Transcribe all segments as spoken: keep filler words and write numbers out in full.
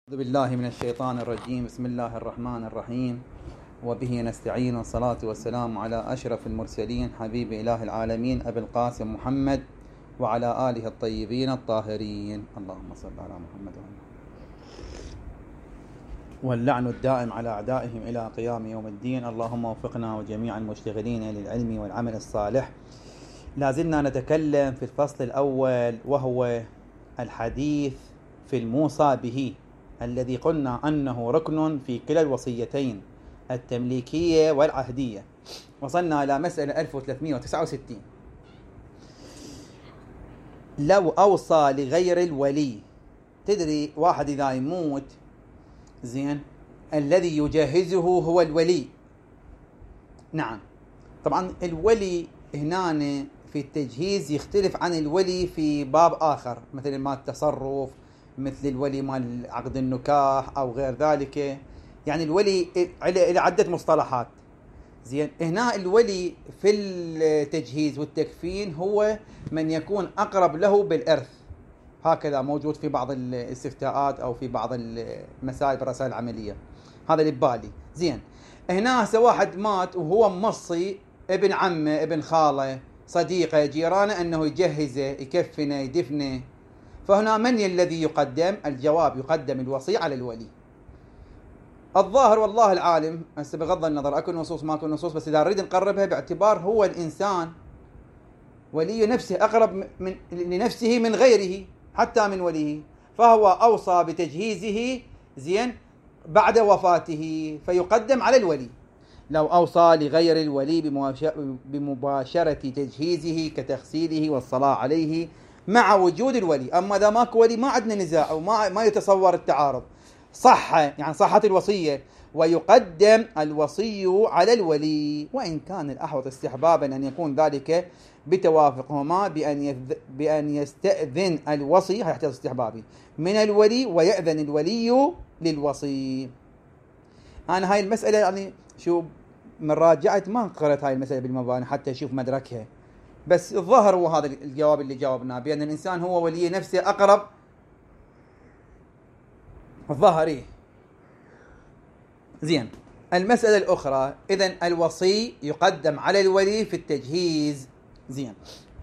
أعوذ بالله من الشيطان الرجيم. بسم الله الرحمن الرحيم، وبه نستعين، والصلاة والسلام على أشرف المرسلين حبيب إله العالمين أبي القاسم محمد وعلى آله الطيبين الطاهرين. اللهم صل على محمد وعلى واللعن الدائم على أعدائهم إلى قيام يوم الدين. اللهم وفقنا وجميع المشتغلين للعلم والعمل الصالح. لازلنا نتكلم في الفصل الأول، وهو الحديث في الموصى به، الذي قلنا أنه ركن في كلا الوصيتين التمليكية والعهدية. وصلنا إلى مسألة ألف وثلاثمئة وتسعة وستين. لو أوصى لغير الولي، تدري واحد إذا يموت زين الذي يجهزه هو الولي. نعم، طبعا الولي هنا في التجهيز يختلف عن الولي في باب آخر، مثل ما التصرف، مثل الولي مال عقد النكاح أو غير ذلك. يعني الولي إلى عدة مصطلحات. زين، هنا الولي في التجهيز والتكفين هو من يكون أقرب له بالإرث، هكذا موجود في بعض الاستفتاءات أو في بعض المسائل بالرسائل العملية. هذا اللي ببالي. زين، هنا هسه واحد مات وهو موصي ابن عمه، ابن خاله، صديقه، جيرانه أنه يجهزه، يكفنه، يدفنه. فهنا من الذي يقدم؟ الجواب يقدم الوصي على الولي. الظاهر والله العالم، هسه بغض النظر اكو نصوص ماكو نصوص، بس اذا نريد نقربها باعتبار هو الانسان ولي نفسه اقرب من لنفسه من غيره، حتى من وليه، فهو اوصى بتجهيزه زين بعد وفاته، فيقدم على الولي. لو اوصى لغير الولي بمباشرة تجهيزه كتغسيله والصلاة عليه مع وجود الولي. أما إذا ماكو ولي ما عندنا نزاع وما ما يتصور التعارض، صح يعني صحت الوصية، ويقدم الوصي على الولي، وإن كان الأحوط استحبابا أن يكون ذلك بتوافقهما بأن يذ... بأن يستأذن الوصي، يحتاج استحبابي من الولي، ويأذن الولي للوصي. أنا هاي المسألة يعني شو من راجعت ما قرأت هاي المسألة بالمباني حتى أشوف مدركها، بس الظاهر هو هذا الجواب اللي جاوبناه، بأن الإنسان هو ولي نفسه أقرب. الظاهري. زين، المسألة الأخرى، إذن الوصي يقدم على الولي في التجهيز. زين،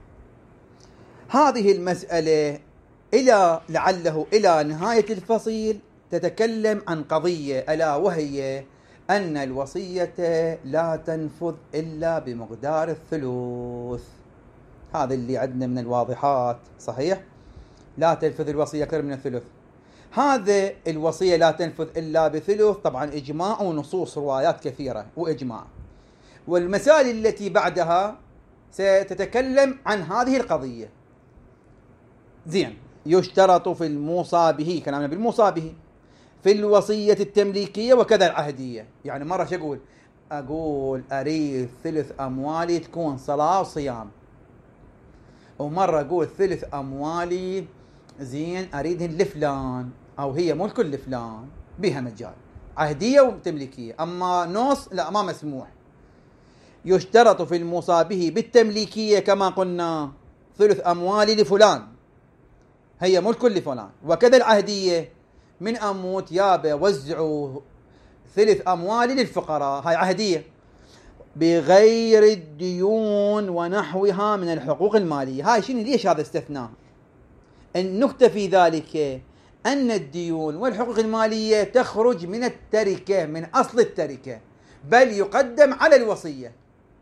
هذه المسألة إلى لعله إلى نهاية الفصيل تتكلم عن قضية، ألا وهي أن الوصية لا تنفذ إلا بمقدار الثلث. هذا اللي عندنا من الواضحات، صحيح؟ لا تنفذ الوصية أكثر من الثلث. هذا الوصية لا تنفذ إلا بثلث، طبعا إجماع ونصوص روايات كثيرة وإجماع. والمسائل التي بعدها ستتكلم عن هذه القضية. زين، يشترط في الموصى به، كلامنا بالموصى به، في الوصية التمليكية وكذا العهدية. يعني مرة شو أقول؟ أقول أريد ثلث أموالي تكون صلاة وصيام، ومرة أقول ثلث أموالي زين أريدهن لفلان، أو هي ملك لفلان، بها مجال عهدية وتمليكية. أما نص لا، ما مسموح. يشترط في الموصى به بالتمليكية كما قلنا ثلث أموالي لفلان، هي ملك لفلان، وكذا العهدية، من أموت يابا وزعوا ثلث أموالي للفقراء، هاي عهدية، بغير الديون ونحوها من الحقوق المالية. هاي شنو؟ ليش هذا استثناء؟ النكتة في ذلك أن الديون والحقوق المالية تخرج من التركة، من أصل التركة، بل يقدم على الوصية.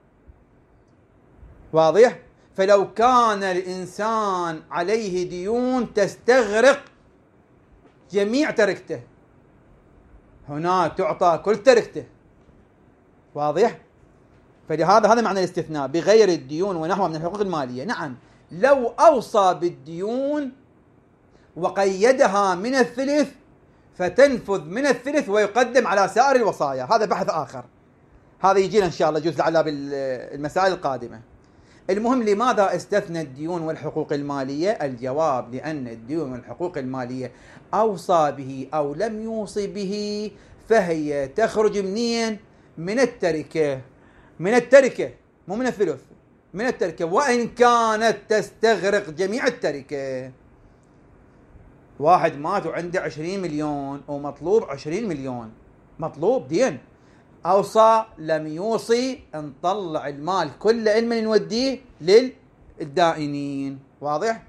واضح؟ فلو كان الإنسان عليه ديون تستغرق جميع تركته، هنا تعطى كل تركته. واضح؟ فلهذا هذا معنى الاستثناء، بغير الديون ونحوها من الحقوق المالية. نعم، لو أوصى بالديون وقيدها من الثلث فتنفذ من الثلث ويقدم على سائر الوصايا. هذا بحث آخر، هذا يجينا إن شاء الله جزء لعله بالمسائل القادمة. المهم، لماذا استثنى الديون والحقوق المالية؟ الجواب لأن الديون والحقوق المالية أوصى به أو لم يوصي به فهي تخرج منين؟ من التركة، من التركة، مو من الثلث، من التركة، وإن كانت تستغرق جميع التركة. واحد مات وعنده عشرين مليون ومطلوب عشرين مليون، مطلوب دين، أوصى لم يوصي نطلع المال كله من نوديه للدائنين. واضح؟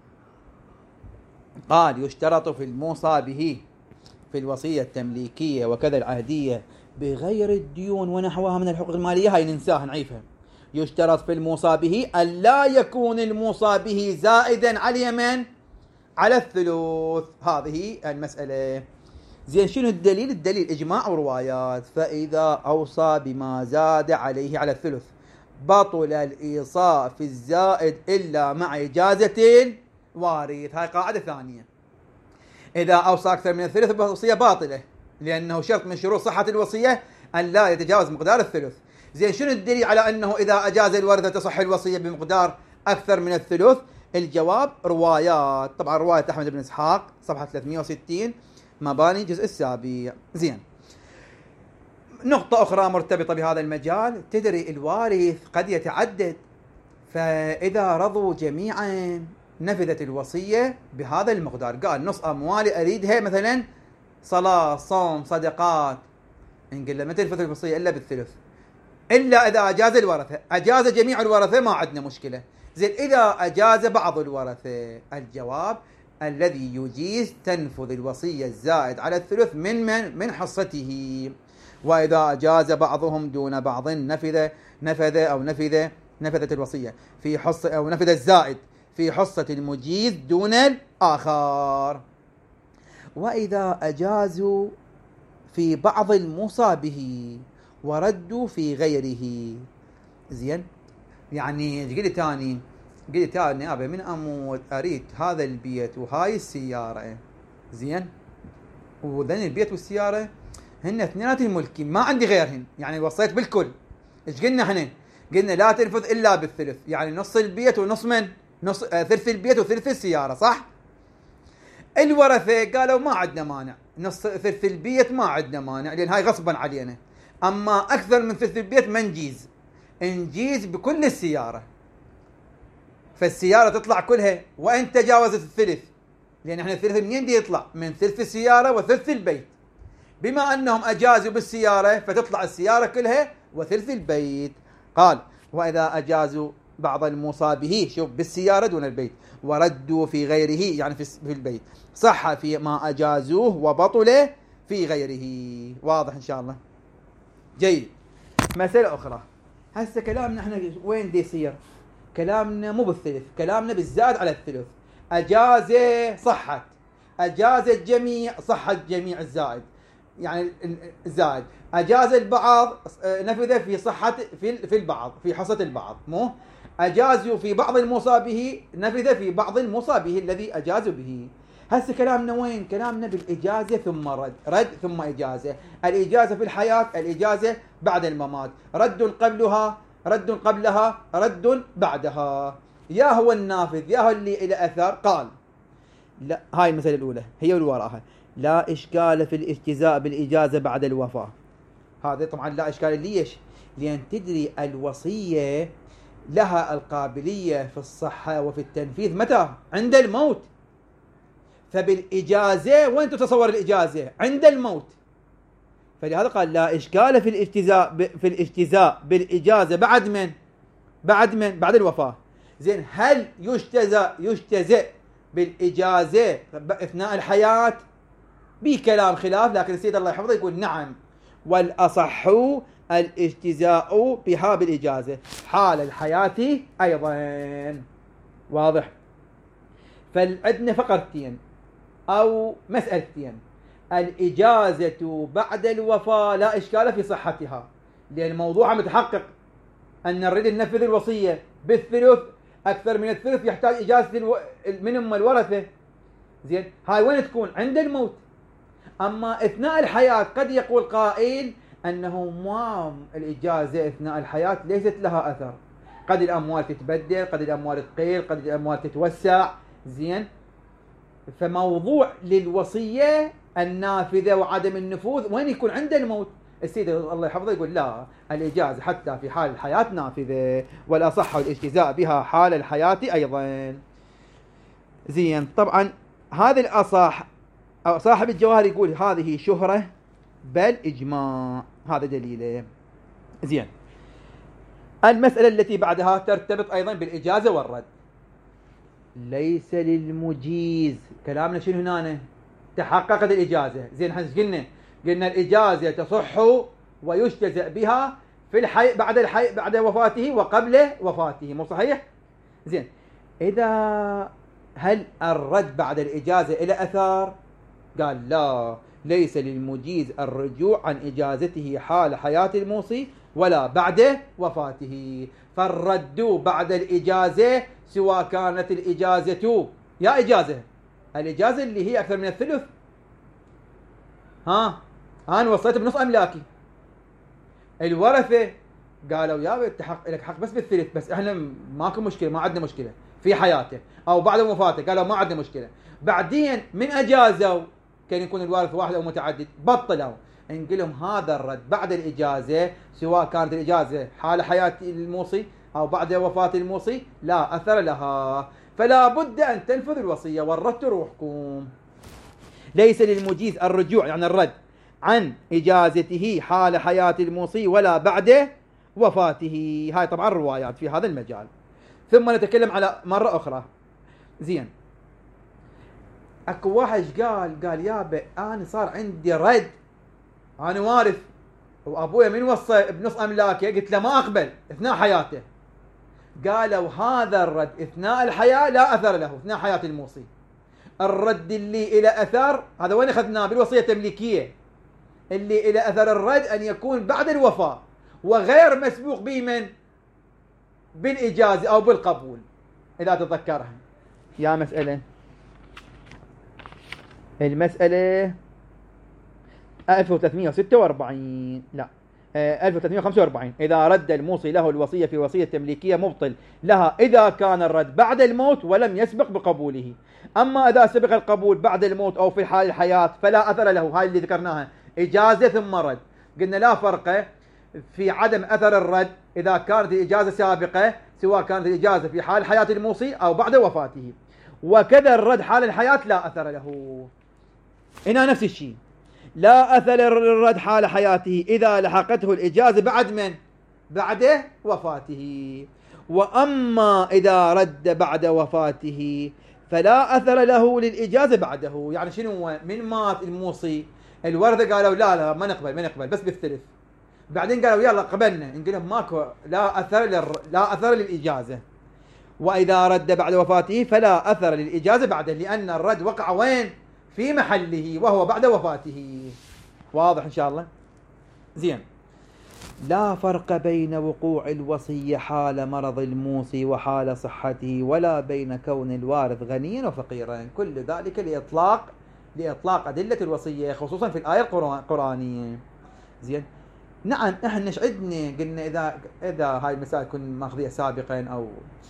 قال يشترط في الموصى به في الوصية التمليكية وكذا العهدية بغير الديون ونحوها من الحقوق المالية، هاي ننساها نعيفها. يشترط في الموصى به أن لا يكون الموصى به زائدا على من؟ على الثلث. هذه المسألة. زين، شنو الدليل؟ الدليل إجماع وروايات. فإذا أوصى بما زاد عليه على الثلث بطل الإيصاء في الزائد إلا مع إجازة الوارث. هاي قاعدة ثانية. إذا أوصى أكثر من الثلث الوصية باطلة، لأنه شرط من شروط صحة الوصية أن لا يتجاوز مقدار الثلث. زين، شنو الدليل على أنه إذا أجاز الورثة تصح الوصية بمقدار أكثر من الثلث؟ الجواب روايات. طبعا رواية أحمد بن إسحاق صفحة ثلاثمئة وستين مباني الجزء السابع. زين، نقطة أخرى مرتبطة بهذا المجال. تدري الوارث قد يتعدد، فإذا رضوا جميعا نفذت الوصية بهذا المقدار. قال نص أموالي أريدها مثلا صلاة صوم صدقات، نقول له ما تنفذ الوصية إلا بالثلث، إلا إذا أجاز الورثة. أجاز جميع الورثة ما عندنا مشكلة. زين، إذا أجاز بعض الورثة، الجواب الذي يجيز تنفذ الوصية الزائد على الثلث من من من حصته. وإذا أجاز بعضهم دون بعض نفذ نفذ أو نفذ نفذت الوصية في حصة، أو نفذ الزائد في حصة المجيز دون الآخر. وإذا أجازوا في بعض الموصى به وردوا في غيره. زين، يعني قلت تاني قلت تاني أبي من أموت أريد هذا البيت وهاي السيارة. زين، وذن البيت والسيارة هن اثنيناتهم ملكي، ما عندي غيرهن، يعني وصيت بالكل. ايش قلنا احنا؟ قلنا لا تنفذ إلا بالثلث، يعني نص البيت ونص من نص آه ثلث البيت وثلث السيارة، صح؟ الورثة قالوا ما عندنا مانع، نص ثلث البيت ما عندنا مانع لأن هاي غصبا علينا، أما أكثر من ثلث البيت ما نجيز، نجيز بكل السيارة. فالسيارة تطلع كلها وإن تجاوزت الثلث، لأن احنا الثلث منين دي يطلع؟ من ثلث السيارة وثلث البيت. بما أنهم أجازوا بالسيارة فتطلع السيارة كلها وثلث البيت. قال وإذا أجازوا بعض الموصى به، شوف، بالسيارة دون البيت، وردوا في غيره، يعني في البيت، صح في ما أجازوه وبطل في غيره. واضح إن شاء الله؟ جيد. مسألة أخرى. هسه كلامنا احنا وين دي يصير؟ كلامنا مو بالثلث، كلامنا بالزاد على الثلث. أجاز صحت، أجاز الجميع صحت جميع الزائد، يعني الزائد. أجاز البعض نفذ في صحة في في البعض، في حصة البعض. مو أجازوا في بعض الموصى به نفذ في بعض الموصى به الذي أجازوا به. هسه كلامنا وين؟ كلامنا بالإجازة ثم رد، رد ثم إجازة. الإجازة في الحياة، الإجازة بعد الممات، رد قبلها، رد قبلها، رد بعدها. يا هو النافذ يا هو اللي إلى أثر. قال لا، هاي المسألة الأولى هي اللي وراها، لا إشكال في الاجتزاء بالإجازة بعد الوفاة. هذا طبعا لا إشكال. ليش؟ لأن تدري الوصية لها القابلية في الصحة وفي التنفيذ متى؟ عند الموت. فبالإجازة وين تتصور الإجازة؟ عند الموت. فلهذا قال لا إشكال في الاجتزاء في الاجتزاء بالإجازة بعد من؟ بعد من؟ بعد الوفاة. زين، هل يجتزأ يجتزأ بالإجازة أثناء الحياة؟ بكلام خلاف، لكن السيد الله يحفظه يقول نعم، والأصح الاجتزاء بها بالإجازة حال الحياة أيضا. واضح؟ فعندنا فقرتين أو مسألتين. الإجازة بعد الوفاة لا إشكال في صحتها، لأن الموضوع متحقق أن نريد ننفذ الوصية بالثلث، أكثر من الثلث يحتاج إجازة الو... من هم الورثة. زين، هاي وين تكون؟ عند الموت. أما أثناء الحياة قد يقول قائل أنه ما الإجازة أثناء الحياة ليست لها أثر، قد الأموال تتبدل، قد الأموال تقل، قد الأموال تتوسع. زين، فموضوع للوصية النافذة وعدم النفوذ وين يكون؟ عند الموت. السيد الله يحفظه يقول لا، الإجازة حتى في حال الحياة نافذة، والأصح الاجتزاء بها حال الحياة أيضا. زين، طبعا هذه الأصح أو صاحب الجواهر يقول هذه شهرة بل إجماع، هذا دليله. زين، المسألة التي بعدها ترتبط أيضا بالإجازة والرد. ليس للمجيز، كلامنا شنو هنا؟ تحققت الإجازة. زين، احنا قلنا قلنا الإجازة تصح ويجتزأ بها في الحي بعد الحي بعد وفاته وقبل وفاته، مو صحيح؟ زين، إذا هل الرد بعد الإجازة إلى أثار؟ قال لا، ليس للمجيز الرجوع عن إجازته حال حياة الموصي ولا بعد وفاته. فالرد بعد الإجازة سواء كانت الإجازة يا إجازة الإجازة اللي هي أكثر من الثلث، ها أنا وصلت بنص أملاكي، الورثة قالوا يا تحق لك حق بس بالثلث، بس احنا ماكو مشكلة، ما عندنا مشكلة في حياته أو بعد وفاته، قالوا ما عندنا مشكلة. بعدين من أجازوا كان يكون الوارث واحد أو متعدد، بطلوا. نقول لهم هذا الرد بعد الإجازة سواء كانت الإجازة حال حياة الموصي أو بعد وفاة الموصي لا أثر لها، فلا بد أن تنفذ الوصية والرد تروحكم. ليس للمجيز الرجوع يعني الرد عن إجازته حال حياة الموصي ولا بعد وفاته. هاي طبعا روايات في هذا المجال. ثم نتكلم على مرة أخرى. زين، اكو واحد قال قال يابا انا صار عندي رد، انا وارث وابويا من وصى بنص املاكه، قلت له ما اقبل اثناء حياته. قالوا هذا الرد اثناء الحياه لا اثر له، اثناء حياه الموصي. الرد اللي الى اثر هذا وين اخذناه؟ بالوصيه التمليكيه. اللي الى اثر الرد ان يكون بعد الوفاه وغير مسبوق به من بالاجازه او بالقبول، اذا تتذكرها يا مساله. المسألة ألف وثلاثمئة وستة وأربعين لا ألف وثلاثمئة وخمسة وأربعين. إذا رد الموصي له الوصية في وصية تمليكية مبطل لها إذا كان الرد بعد الموت ولم يسبق بقبوله. أما إذا سبق القبول بعد الموت أو في حال الحياة فلا أثر له. هاي اللي ذكرناها إجازة ثم رد. قلنا لا فرق في عدم أثر الرد إذا كانت الإجازة سابقة، سواء كانت الإجازة في حال حياة الموصي أو بعد وفاته. وكذا الرد حال الحياة لا أثر له. هنا نفس الشيء، لا أثر الرد حال حياته إذا لحقته الإجازة بعد من؟ بعد وفاته. وأما إذا رد بعد وفاته فلا أثر له للإجازة بعده. يعني شنو؟ من مات الموصي الورثة قالوا لا لا ما نقبل ما نقبل بس بالثلث، بعدين قالوا يلا قبلنا، نقول لهم ماكو لا أثر للر... لا أثر للإجازة. وإذا رد بعد وفاته فلا أثر للإجازة بعده، لأن الرد وقع وين؟ في محله وهو بعد وفاته. واضح إن شاء الله؟ زين، لا فرق بين وقوع الوصية حال مرض الموصي وحال صحته، ولا بين كون الوارث غنيا وفقيرا. كل ذلك لإطلاق لإطلاق أدلة الوصية خصوصا في الآية القرآنية. زين، نعم احنا ايش عندنا؟ قلنا إذا إذا هاي المسائل كنا ماخذيها سابقا أو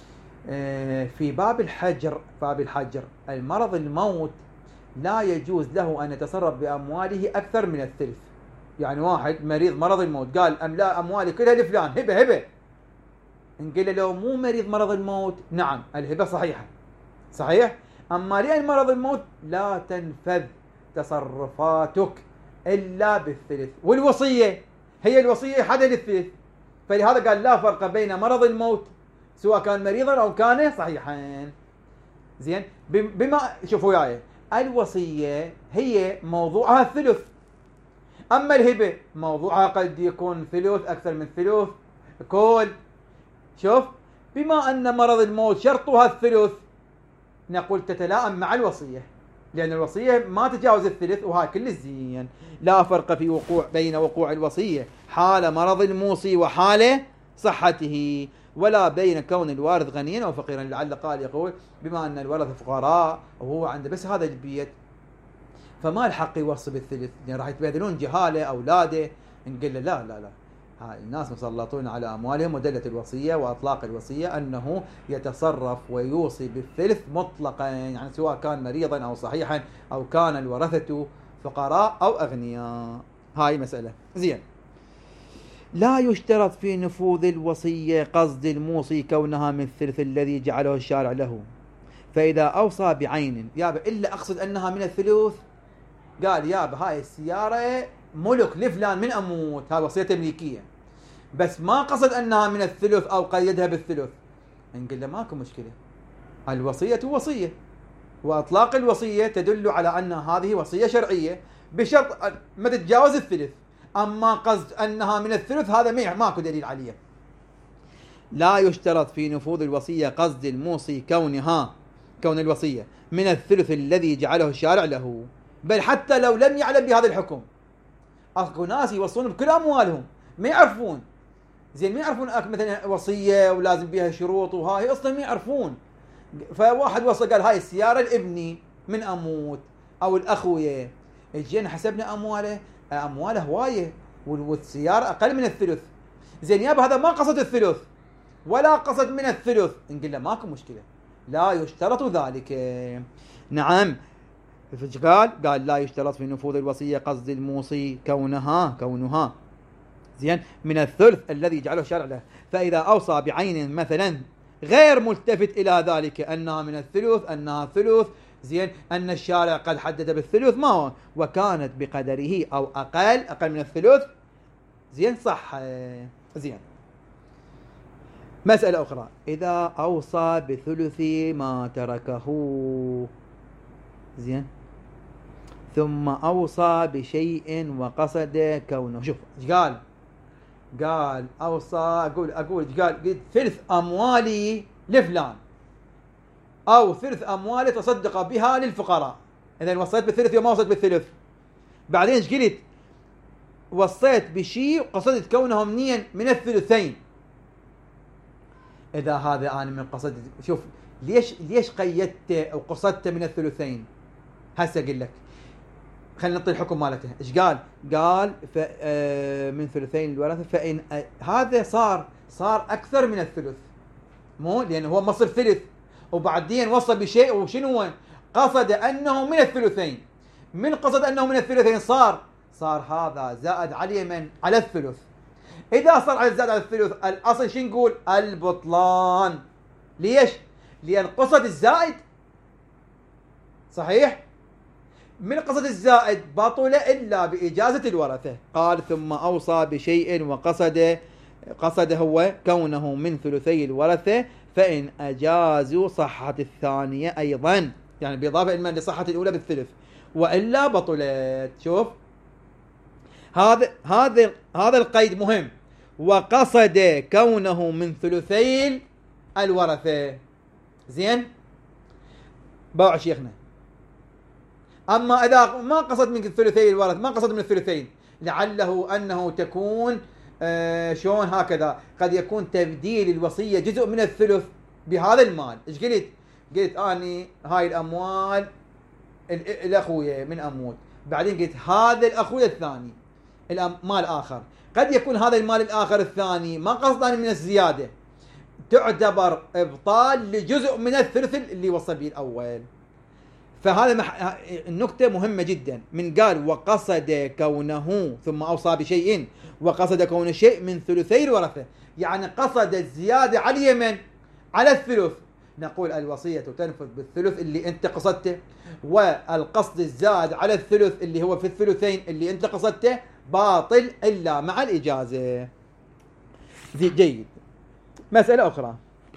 في باب الحجر، باب الحجر المرض الموت لا يجوز له أن يتصرف بأمواله أكثر من الثلث. يعني واحد مريض مرض الموت قال أملا أموالي كلها لفلان، هبة هبة. نقول له مو مريض مرض الموت، نعم الهبة صحيحة صحيح، أما لأن مرض الموت لا تنفذ تصرفاتك إلا بالثلث. والوصية هي الوصية حدا للثلث، فلهذا قال لا فرق بين مرض الموت سواء كان مريضا أو كان صحيحا. زين، بما شوفوا وياي الوصية هي موضوعها الثلث، أما الهبة موضوعها قد يكون ثلث أكثر من ثلث كل. شوف، بما أن مرض الموت شرطها الثلث نقول تتلائم مع الوصية، لأن الوصية ما تجاوز الثلث، وهاي كل الزين. لا فرق في وقوع بين وقوع الوصية حال مرض الموصي وحال صحته، ولا بين كون الوارث غنيا أو فقيرا. لعل قال يقول بما أن الورثة فقراء وهو عنده بس هذا البيت فما الحق يوصي بالثلث، يعني راح يتبادلون جهالة أولاده. نقول له لا لا لا، هاي الناس مسلطون على أموالهم، ودلت الوصية وأطلاق الوصية أنه يتصرف ويوصي بالثلث مطلقا، يعني سواء كان مريضا أو صحيحا أو كان الورثة فقراء أو أغنياء. هاي مسألة. زين، لا يشترط في نفوذ الوصية قصد الموصي كونها من الثلث الذي جعله الشارع له، فإذا أوصى بعين يابا إلا أقصد أنها من الثلث، قال يابا هاي السيارة ملك لفلان من أموت، هاي وصية تمليكية، بس ما قصد أنها من الثلث أو قيدها بالثلث، نقول له ماكو مشكلة، الوصية وصية، وإطلاق الوصية تدل على أن هذه وصية شرعية بشرط ما تتجاوز الثلث، أما قصد أنها من الثلث هذا ماكو دليل عليه. لا يشترط في نفوذ الوصية قصد الموصي كونها كون الوصية من الثلث الذي جعله الشارع له، بل حتى لو لم يعلم بهذا الحكم. اكو ناس يوصون بكل اموالهم ما يعرفون، زين ما يعرفون مثلا وصية ولازم بها شروط وهاي اصلا ما يعرفون، فواحد وصل قال هاي السيارة لابني من اموت او الاخوية، جينا حسبنا امواله امواله هواية والسيارة اقل من الثلث، زين يابا هذا ما قصد الثلث ولا قصد من الثلث، نقول له ماكو مشكلة لا يشترط ذلك. نعم فش قال؟ قال لا يشترط في نفوذ الوصية قصد الموصي كونها كونها زين من الثلث الذي جعله الشارع له، فإذا أوصى بعين مثلا غير ملتفت إلى ذلك أنها من الثلث أنها ثلث زين أن الشارع قد حدد بالثلث ما هو وكانت بقدره أو أقل أقل من الثلث زين صح زين. مسألة أخرى إذا أوصى بثلث ما تركه زين ثم أوصى بشيء وقصد كونه، شوف ايش قال؟ قال أوصى أقول أقول قال قلت ثلث أموالي لفلان أو ثلث أموالي تصدق بها للفقراء، إذا وصيت بالثلث وما وصيت بالثلث، بعدين ايش قلت؟ وصيت بشيء قصدت كونه منين من الثلثين، إذا هذا أنا من قصد شوف ليش ليش قيدت أو قصدت من الثلثين؟ هسه أقول لك خلينا نعطي الحكم مالته ايش قال؟ قال من ثلثين الورثة فإن هذا صار صار أكثر من الثلث، مو لأنه هو مصر ثلث وبعدين وصل بشيء وشنو قصد أنه من الثلثين، من قصد أنه من الثلثين صار صار هذا زائد عليه من على الثلث، إذا صار على زائد على الثلث الأصل شو نقول؟ البطلان. ليش؟ لأن قصد الزائد صحيح؟ من قصد الزائد بطل إلا بإجازة الورثة. قال ثم أوصى بشيء وقصد قصد هو كونه من ثلثي الورثة فإن أجازوا صحة الثانية أيضا، يعني بإضافة إلما لصحة الأولى بالثلث وإلا بطلت. شوف هذا هذا هذا القيد مهم، وقصد كونه من ثلثي الورثة زين باع شيخنا. أما إذا ما قصد من الثلثي الورث ما قصد من الثلثين لعله أنه تكون آه شلون هكذا قد يكون تبديل الوصية جزء من الثلث بهذا المال. إيش قلت؟ قلت أني هاي الأموال الأخوية من أموت، بعدين قلت هذا الأخوية الثاني المال آخر، قد يكون هذا المال الآخر الثاني ما قصدان من الزيادة، تعتبر إبطال لجزء من الثلث اللي وصل به الأول. فهذا مح... النكتة مهمة جدا. من قال وقصد كونه ثم أوصى بشيء وقصد كون الشيء من ثلثي الورثة، يعني قصد الزيادة على اليمن على الثلث، نقول الوصية تنفذ بالثلث اللي انت قصدته، والقصد الزاد على الثلث اللي هو في الثلثين اللي انت قصدته باطل إلا مع الإجازة. جيد. مسألة أخرى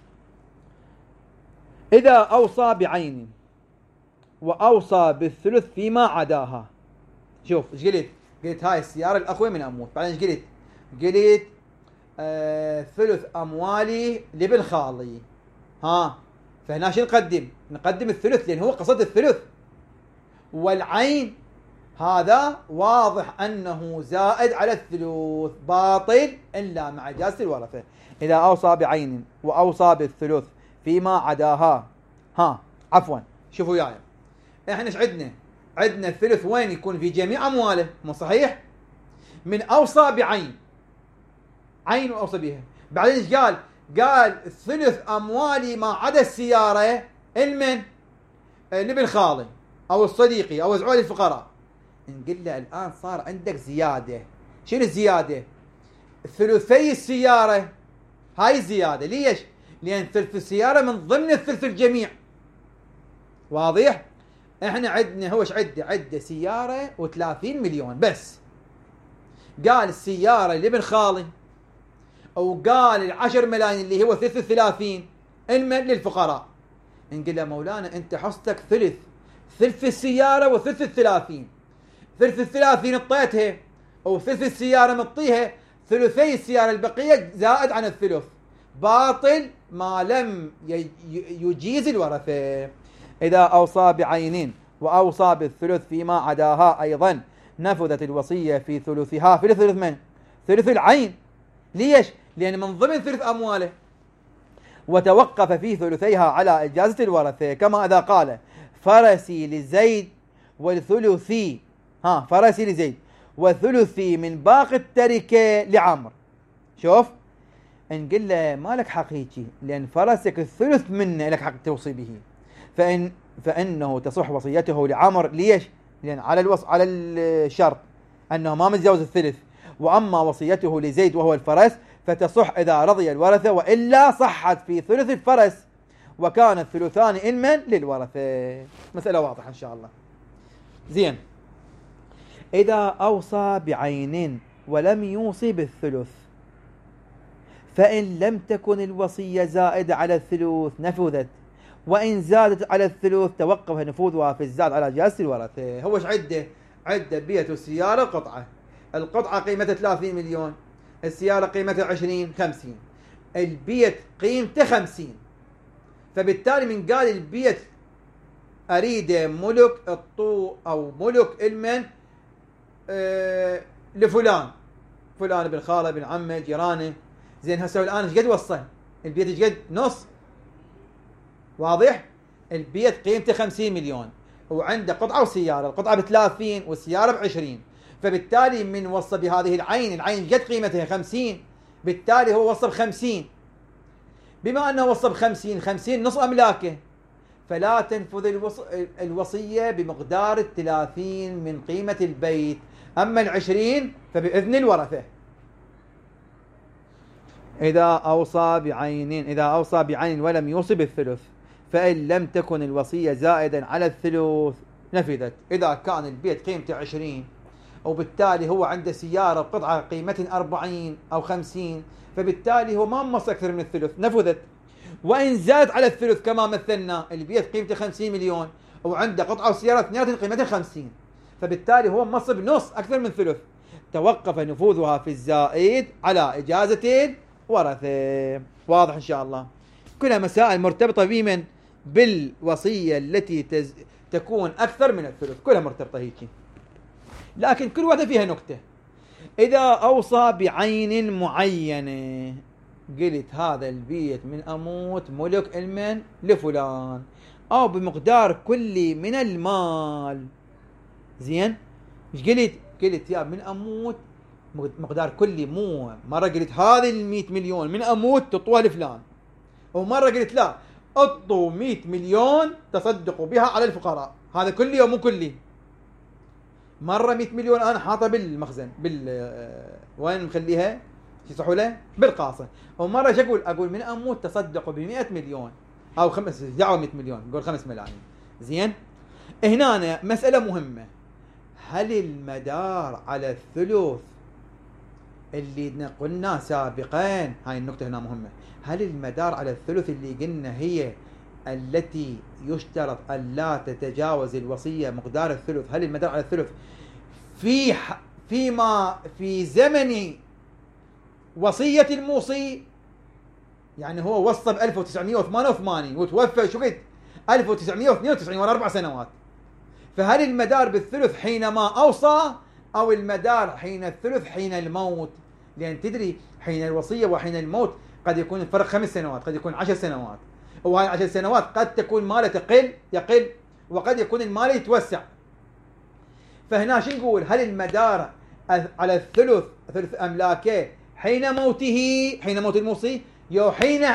إذا أوصى بعين وأوصى بالثلث فيما عداها. شوف ايش قلت؟ قلت هاي السيارة الأخوي من أموت، بعدين ايش قلت؟ قلت آه ثلث أموالي لابن خالي. ها فهنا شو نقدم؟ نقدم الثلث لأن هو قصد الثلث، والعين هذا واضح أنه زائد على الثلث باطل إلا مع إجازة الورثة. إذا أوصى بعين وأوصى بالثلث فيما عداها. ها عفوا شوفوا وياي يعني. احنا ايش عندنا؟ عندنا الثلث وين يكون في جميع امواله، مو صحيح؟ من اوصى بعين عين واوصى بها، بعدين ايش قال؟ قال ثلث اموالي ما عدا السياره المن لابن خالي او الصديقي او زعول الفقراء. نقول له الان صار عندك زياده. شنو الزياده؟ ثلثي السياره هاي زياده. ليش؟ لان ثلث السياره من ضمن الثلث الجميع، واضح؟ احنا عندنا هو ايش عده؟ عده سياره وثلاثين مليون بس. قال السياره لابن خالي، وقال العشر ملايين اللي هو ثلث الثلاثين المن للفقراء. نقول له مولانا انت حصتك ثلث ثلث السياره وثلث الثلاثين، ثلث الثلاثين اعطيتها وثلث السياره مطيها، ثلثي السياره البقيه زائد عن الثلث، باطل ما لم يجيز الورثه. اذا اوصى بعين واوصى بالثلث فيما عداها ايضا نفذت الوصيه في ثلثها في ثلث من؟ ثلث العين. ليش؟ لان من ضمن ثلث امواله، وتوقف في ثلثيها على اجازه الورثه، كما اذا قال فرسي لزيد والثلثي، ها فرسي لزيد والثلثي من باقي التركه لعمر. شوف، نقول له مالك حقيقي، لان فرسك الثلث منه لك حق توصي به، فان فانه تصح وصيته لعمر. ليش؟ لان على الوص على الشرط انه ما متجاوز الثلث. واما وصيته لزيد وهو الفرس فتصح اذا رضي الورثه، والا صحت في ثلث الفرس، وكان الثلثان علما للورثه. مساله واضحه ان شاء الله. زين، اذا اوصى بعين ولم يوصي بالثلث، فإن لم تكن الوصية زائدة على الثلث نفذت، وإن زادت على الثلث توقف نفوذها في الزاد على جهاز الورثة. هو ايش عده؟ عده بيت السيارة قطعة، القطعة قيمتها ثلاثين مليون، السيارة قيمتها عشرين خمسين، البيت قيمته خمسين، فبالتالي من قال البيت أريد ملك الطو أو ملك المن آه لفلان، فلان ابن خاله ابن عمه جيرانه. زين هسه الان ايش قد وصل؟ البيت ايش قد؟ نص. واضح؟ البيت قيمته خمسين مليون وعنده قطعه وسياره، القطعه ب ثلاثين والسياره ب عشرين، فبالتالي من وصى بهذه العين، العين قد قيمتها خمسين، بالتالي هو وصى ب خمسين. بما انه وصى ب خمسين، خمسين نص املاكه، فلا تنفذ الوص... الوصيه بمقدار الثلاثين من قيمه البيت، اما العشرين فباذن الورثه. إذا أوصى بعين إذا أوصى بعين ولم يوصي بالثلث، فإن لم تكن الوصية زائدا على الثلث نفذت. إذا كان البيت قيمته عشرين وبالتالي هو عنده سيارة بقطعة قيمتها أربعين أو خمسين، فبالتالي هو ما موصى أكثر من الثلث، نفذت. وإن زادت على الثلث كما مثلنا، البيت قيمته خمسين مليون وعنده قطعة وسيارة اثنين قيمتها خمسين، فبالتالي هو موصى بنص أكثر من ثلث، توقف نفوذها في الزائد على إجازة ورثه. واضح إن شاء الله؟ كلها مسائل مرتبطة بمن؟ بالوصية التي تز... تكون أكثر من الثلث، كلها مرتبطة هيك، لكن كل واحدة فيها نكتة. إذا أوصى بعين معينة، قلت هذا البيت من أموت ملك المن لفلان، أو بمقدار كلي من المال. زين، إيش قلت؟ قلت يا من أموت مقدار كلي، مو مرة قلت هذه المئة مليون من أموت تطوها لفلان، ومرة قلت لا اطوا مئة مليون تصدقوا بها على الفقراء، هذا كلي ومو كلي. مرة مئة مليون أنا حاطها بالمخزن بال وين مخليها؟ شو يصحوا له؟ بالقاصة. ومرة شو أقول؟ أقول من أموت تصدقوا بمئة مليون أو خمس دعوا مئة مليون، نقول خمس ملايين. زين؟ هنا مسألة مهمة، هل المدار على الثلث اللي قلنا سابقا؟ هاي النقطة هنا مهمة، هل المدار على الثلث اللي قلنا هي التي يشترط أن لا تتجاوز الوصية مقدار الثلث، هل المدار على الثلث في فيما في زمن وصية الموصي؟ يعني هو وصى ب ألف وتسعمئة وثمانية وثمانين وتوفى شو قد؟ ألف وتسعمئة واثنين وتسعين ورا أربع سنوات، فهل المدار بالثلث حينما أوصى أو المدار حين الثلث حين الموت؟ لأن تدري حين الوصية وحين الموت قد يكون الفرق خمس سنوات، قد يكون عشر سنوات، وهاي عشر سنوات قد تكون ماله تقل يقل، وقد يكون المال يتوسع. فهنا شو نقول؟ هل المدار على الثلث ثلث أملاكه حين موته، حين موت الموصي، يو حين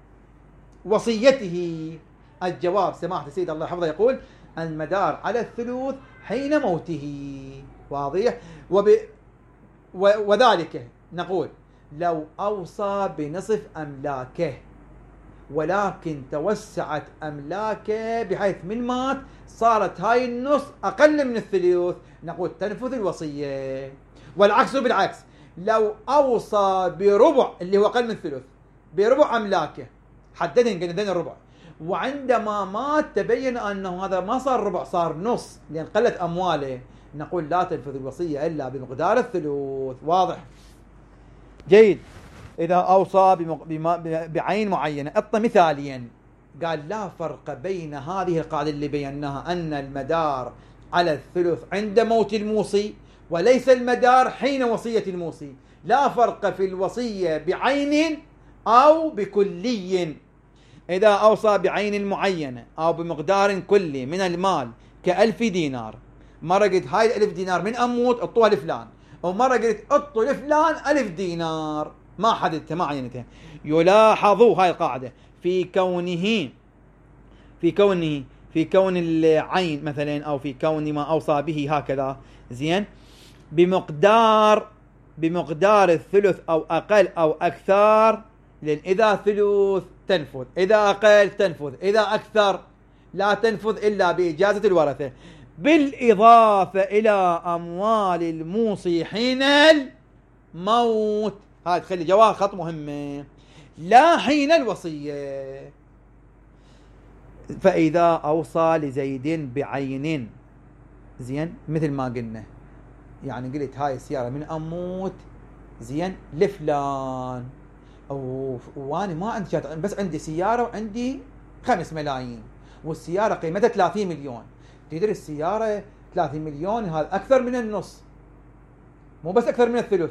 وصيته؟ الجواب سماحة السيد الله يحفظه يقول المدار على الثلث حين موته. واضح؟ وب... و... وذلك نقول لو أوصى بنصف أملاكه ولكن توسعت أملاكه بحيث من مات صارت هاي النص أقل من الثلث، نقول تنفذ الوصية. والعكس بالعكس، لو أوصى بربع اللي هو أقل من الثلث بربع أملاكه، حددهم قلنا الربع، وعندما مات تبين أنه هذا ما صار ربع صار نص لأن قلت أمواله، نقول لا تنفذ الوصية إلا بمقدار الثلث. واضح؟ جيد. إذا أوصى بعين معينة، أعطى مثاليا، قال لا فرق بين هذه القاعدة اللي بيناها أن المدار على الثلث عند موت الموصي وليس المدار حين وصية الموصي. لا فرق في الوصية بعين أو بكلي. إذا أوصى بعين معينة أو بمقدار كلي من المال كألف دينار، مرة قلت هاي الألف دينار من أموت أعطوها لفلان، ومرة قلت أعطوا لفلان ألف دينار، ما حددتها ما عينتها. يلاحظوا هاي القاعدة في كونه في كونه في كون العين مثلا أو في كون ما أوصى به هكذا زين بمقدار بمقدار الثلث أو أقل أو أكثر، لأن إذا ثلث تنفذ، إذا أقل تنفذ، إذا أكثر لا تنفذ إلا بإجازة الورثة، بالإضافة إلى أموال الموصي حين الموت. هاي تخلي جواب خط مهمة، لا حين الوصية. فإذا أوصى لزيد بعين زين مثل ما قلنا، يعني قلت هاي السيارة من أموت زين لفلان، أو وأنا ما عندي شات، بس عندي سيارة وعندي خمس ملايين والسيارة قيمتها ثلاثين مليون. تدري السيارة ثلاثين مليون هذا أكثر من النص، مو بس أكثر من الثلث.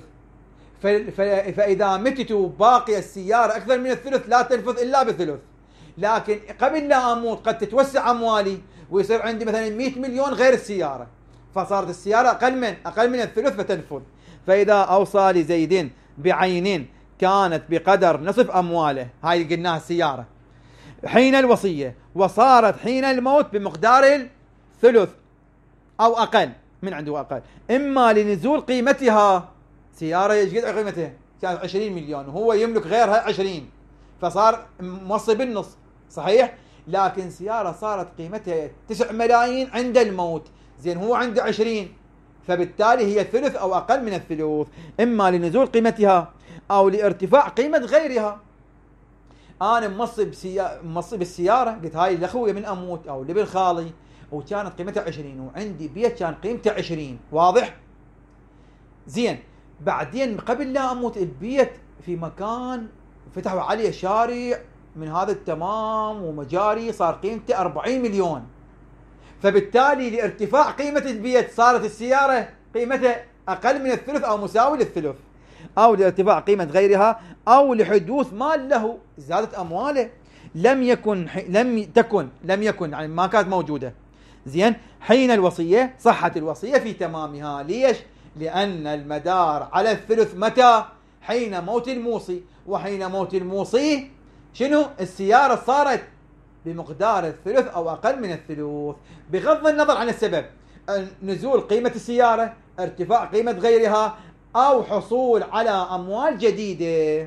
فإذا متت وباقي السيارة أكثر من الثلث لا تنفذ إلا بثلث. لكن قبل لا أموت قد تتوسع أموالي ويصير عندي مثلا مئة مليون غير السيارة، فصارت السيارة أقل من أقل من الثلث فتنفذ. فإذا أوصى لزيد بعين كانت بقدر نصف أمواله، هاي قلناها السيارة، حين الوصية، وصارت حين الموت بمقدار الثلث أو أقل من عنده أقل، إما لنزول قيمتها، سيارة ايش قد قيمتها؟ كانت عشرين مليون وهو يملك غيرها عشرين، فصار موصي بالنص صحيح، لكن سيارة صارت قيمتها تسع ملايين عند الموت، زين هو عنده عشرين، فبالتالي هي ثلث أو أقل من الثلث، إما لنزول قيمتها أو لارتفاع قيمة غيرها. أنا موصي بسيارة موصي بالسيارة، قلت هاي لأخوي من أموت أو لابن خالي وكانت قيمتها عشرين، وعندي بيت كان قيمته عشرين. واضح؟ زين. بعدين قبل لا أموت البيت في مكان فتحوا عليه شارع من هذا التمام ومجاري، صار قيمته أربعين مليون، فبالتالي لارتفاع قيمة البيت صارت السيارة قيمتها أقل من الثلث أو مساوي للثلث، أو لارتفاع قيمة غيرها، أو لحدوث مال له زادت أمواله لم يكن لم تكن لم يكن يعني ما كانت موجودة. زين. حين الوصية صحت الوصية في تمامها. ليش؟ لأن المدار على الثلث متى؟ حين موت الموصي، وحين موت الموصي شنو؟ السيارة صارت بمقدار الثلث أو أقل من الثلث، بغض النظر عن السبب، نزول قيمة السيارة، ارتفاع قيمة غيرها، أو حصول على أموال جديدة.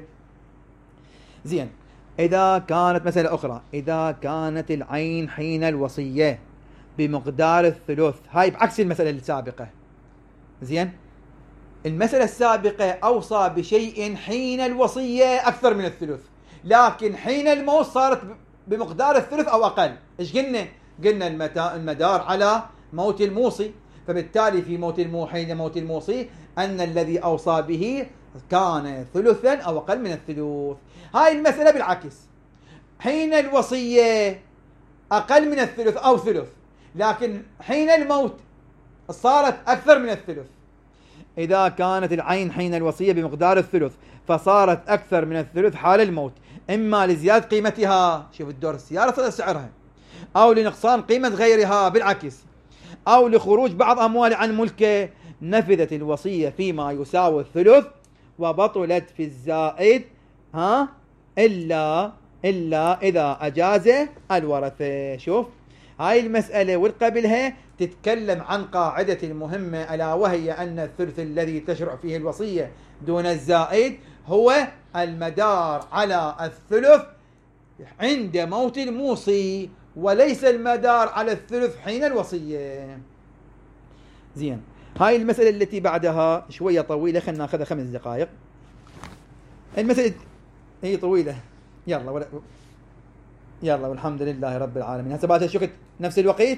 زين. إذا كانت مسألة أخرى، إذا كانت العين حين الوصية بمقدار الثلث، هاي بعكس المسألة السابقة. زين. المسألة السابقة أوصى بشيء حين الوصية أكثر من الثلث، لكن حين الموت صارت بمقدار الثلث أو أقل. إيش قلنا؟ قلنا المدار على موت الموصي، فبالتالي في موت المو حين موت الموصي أن الذي أوصى به كان ثلثا أو أقل من الثلث. هاي المسألة بالعكس، حين الوصية أقل من الثلث أو ثلث، لكن حين الموت صارت أكثر من الثلث. إذا كانت العين حين الوصية بمقدار الثلث فصارت أكثر من الثلث حال الموت، إما لزيادة قيمتها، شوف الدور السيارة صار سعرها، أو لنقصان قيمة غيرها بالعكس، أو لخروج بعض أمواله عن ملكه، نفذت الوصية فيما يساوي الثلث وبطلت في الزائد ها إلا إلا إذا أجاز الورثة. شوف هاي المسألة والقبلها تتكلم عن قاعدة مهمة، ألا وهي أن الثلث الذي تشرع فيه الوصية دون الزائد هو المدار على الثلث عند موت الموصي، وليس المدار على الثلث حين الوصية. زين، هاي المسألة التي بعدها شوية طويلة، خلنا ناخذها خمس دقائق. المسألة هي طويلة، يلا ولا يلا والحمد لله رب العالمين. هسه بعد شو نفس الوقت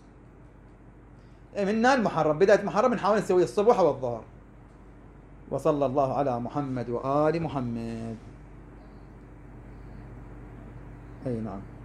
منا المحرم، بداية محرم نحاول نسوي الصبح والظهر. وصلى الله على محمد وآل محمد. أي نعم.